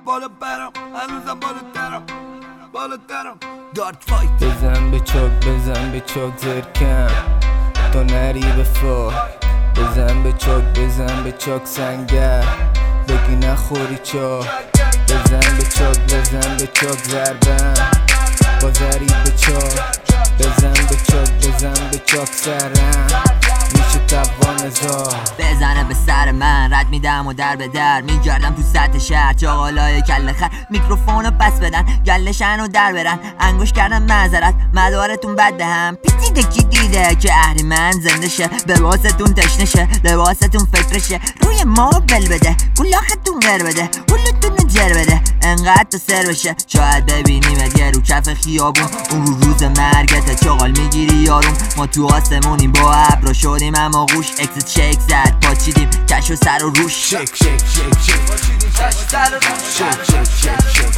بالا برم هنوزم بالاترم دارت فایت. بزن به چوک زرکم تو نری به فوق. بزن به چوک سنگر بگی نخوری چوک. بزن به چوک زربم بازری به چوک. بزن به چوک سرم میشه توان زار. بزنه به سر من رد میدم و در به در میگردم تو سطح شهر چاقالای کله خر. میکروفونو پس بدن گلشن و در برن انگوش کردم معذرت مدارتون بد دهم. پیچیده کی دیده که اهریمن زنده شه لباستون تشنه شه لباستون فکرشه روی ما بل بده گلاختون غر بده هلوتون جر بده انقدر تا سر بشه. شاید ببینیم یه رو کف خیابون اون رو روز مرگت چاقال میگیری یارون. ما تو آسمونیم با ابرا شدیم اما گوش اکزیت شیک زد پاچیدیم کش و سر و روش شک شک شک شک پاچیدیم کش و سر و روش شک شک شک شک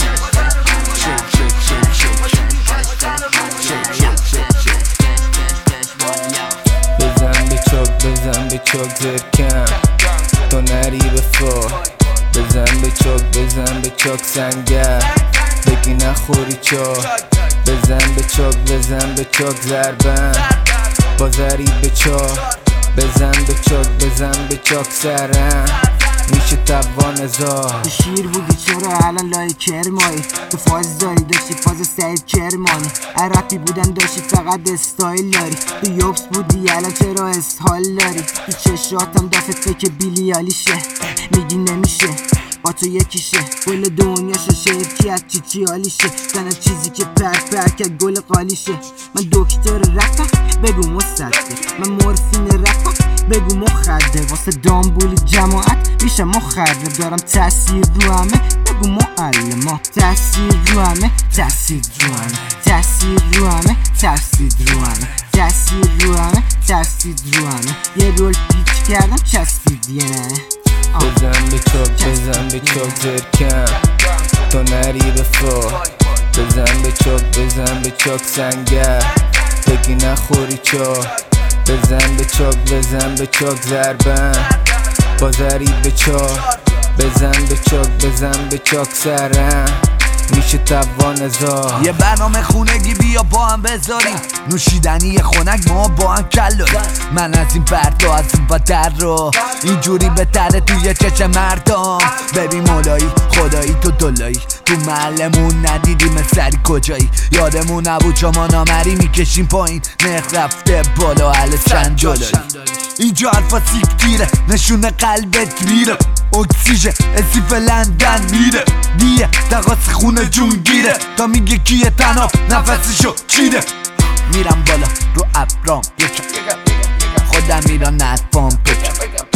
بزن به چوک زرکم تو نری به فوق. بزن به چوک سنگر بگی نخوری چوک. بزن به چوک زربم بازری به چوک. بزن به چوک سرم میشه توان زار. تو شیر بودی چرا الان لای کرمایی؟ تو فاز داری داشتی فاز سعید کرمانی. عربی بودن داشتی فقط استایل داری. تو یوبس بودی الان چرا اسهال داری؟ تو چشاتم دفت که بیلیالیشه میگی نمیشه با تو یکیشه گل دنیاشو شرکت چی حالیشه تنها چیزی که پر که گل قالیشه. من دکتر رفت بگو مصدق من مورفین رفت بگو مخده واسه دامبولی جماعت میشه مخرب دارم تاثیر رو همه بگو معلم تاثیر رو همه تاثیر رو همه تاثیر رو همه تاثیر رو همه تاثیر رو همه تاثیر رو همه یه رول پیچ کردم چسبید یه نه. بزن به چوک زرکم تو نری به فوق. بزن به چوک سنگر بگی نخوری چوک. بزن به چوک زربم بازری به چوک. بزن به چوک سرم میشه توان زار. یه برنامه خونگی بیا با هم بذاریم نوشیدنی خنک ما با هم کلاریم. من از این پرتا از این بدر رو اینجوری بهتره توی چش مردم. ببین مولایی خدایی تو دلایی تو محلمون ندیدیم سری کجایی. یادمون نبود شما نامری میکشیم پایین نرخ رفته بالا حل چند جلایی. اینجا حرفا سیکتیره نشونه قلبت میره اکسیژن اسیف لندن میره دیه تقاس خونه جون گیره تا میگه کیه تنها نفسشو چیده. میرم بالا رو ابرام خودم میرم نفام پکم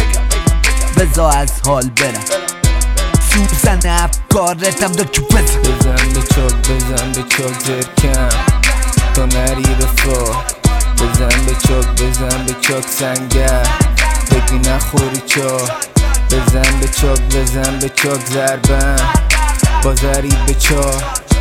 بزا از حال برم سوزن افکارتم دو چوب بزن به چوک زرکم تو نری به فوق. بزن به چوک سنگر بگی نخوری چوک. بزن به چوک زربم بازری به چوک.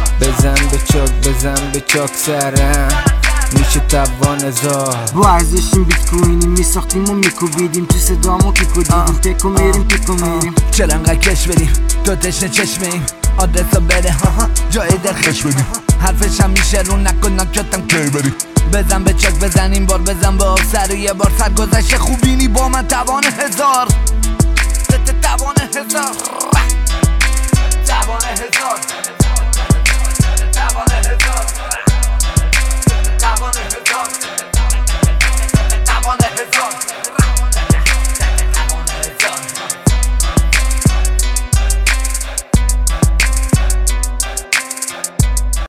بزن به چوک سرم میشه توان زار. با ارزشیم بیت کوینیم میساختیم و میکوبیدیم تو صدامو پیکو دیدیم پیکو میریم چرا انقدر کش بدیم تو تشنه چشمیم آدرسا بده جای دلخش بدیم حرفش هم میشه رو نکن نکتم کی بریم. بزن به چک بزن این بار بزن به سر یه بار سرگذشت خوبینی با من توان هزار.